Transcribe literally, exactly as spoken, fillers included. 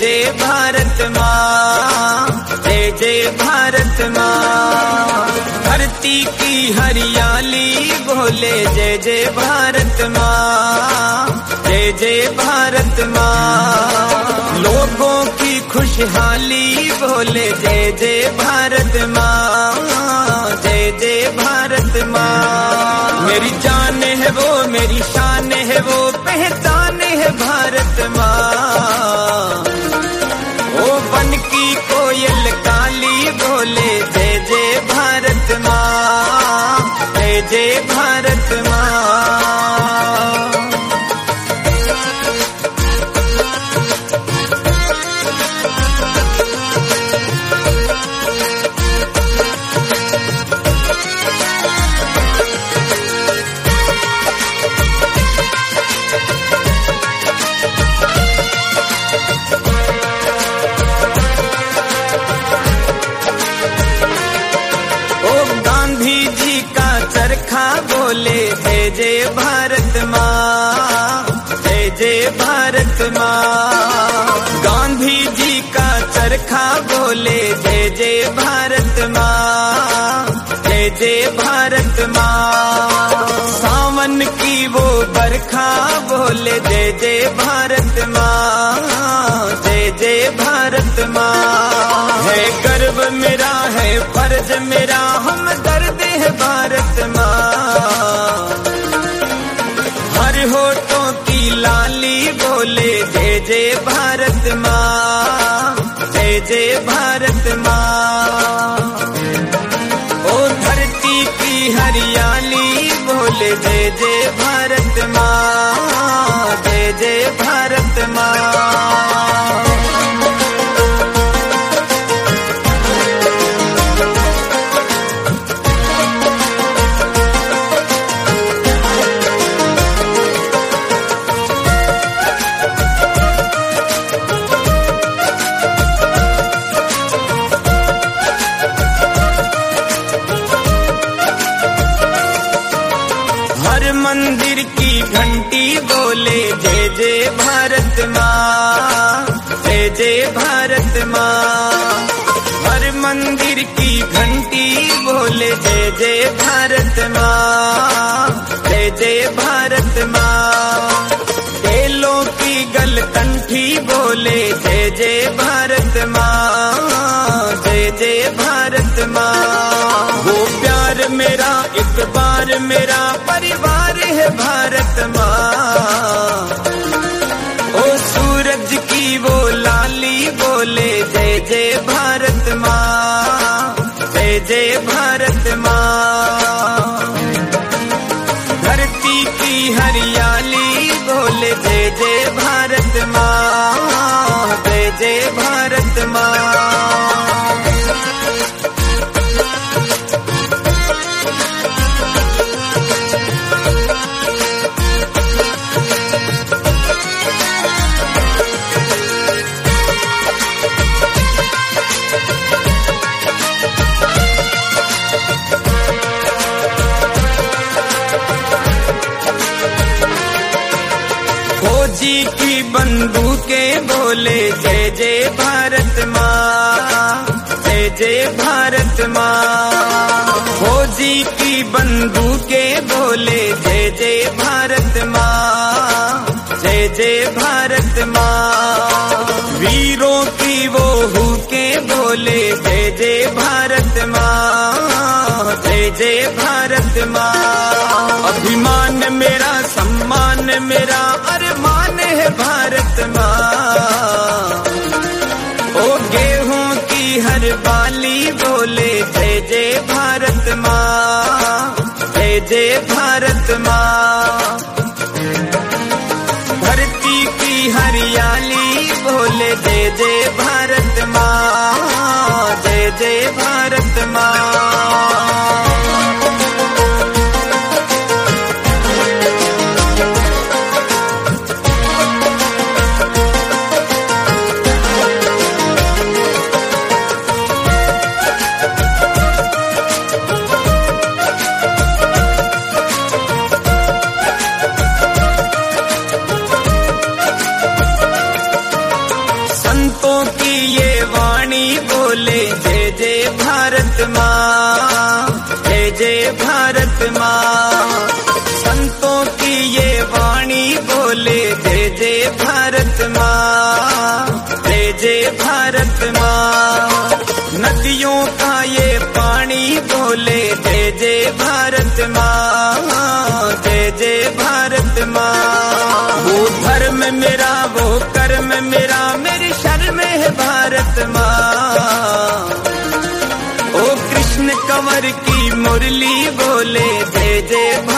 जय भारत माँ, जय जय भारत माँ। धरती की हरियाली बोले जय जय भारत माँ, जय जय भारत माँ। लोगों की खुशहाली बोले जय जय भारत माँ, जय जय भारत माँ। मेरी जान है वो, मेरी शान है वो, पहचान है भारत माँ। ओ बन की कोयल काली बोले जय जय भारत माँ, जय जय भारत माँ। चरखा बोले जय जय भारत माँ, जय जय भारत माँ। गांधी जी का चरखा बोले जय जय भारत माँ, जय जय भारत माँ। सावन की वो बरखा बोले जय जय भारत माँ, जय जय भारत माँ। है गर्व मेरा, है फर्ज मेरा, हम दर्द है भारत माँ। हर होठों की लाली बोले जय जय भारत माँ, जय जय भारत माँ। ओ धरती की हरियाली बोले जय जय भारत माँ, जय जय भारत माँ। मंदिर की घंटी बोले जय जय भारत माँ, जय जय भारत माँ। हर मंदिर की घंटी बोले जय जय भारत माँ, जय जय भारत माँ। तेलों की गलकंठी बोले जय जय भारत माँ, जय जय भारत माँ। वो प्यार मेरा, एक बार मेरा परिवार है भारत माँ। ओ सूरज की वो लाली बोले जय जय भारत माँ, जय जय भारत माँ। धरती की हरियाली बोले जय जय भारत माँ, जय जय भारत माँ। फौजी की बंदूकें बोले जय जय भारत माँ, जय जय भारत माँ। फौजी की बंदूकें बोले जय जय भारत माँ, जय जय भारत माँ। वीरों की वो हुके बोले जय जय भारत माँ, जय जय भारत माँ। अभिमान मेरा, सम्मान मेरा, अरमान है भारत माँ। ओ गेहूं की हर बाली बोले जय जय भारत माँ, जय जय भारत माँ। धरती की हरियाली बोले जय जय भारत माँ, जय जय भारत माँ। बोले जय जय भारत माँ, जय जय भारत माँ। संतों की ये वाणी बोले जय जय भारत माँ, जय जय भारत माँ। नदियों का ये पानी बोले जय जय भारत माँ, जय जय भारत माँ। वो धर्म मेरा वो कर्म मेरा, मेरी शर्म है भारत माँ। ओ कृष्ण कंवर की मुरली बोले जय जय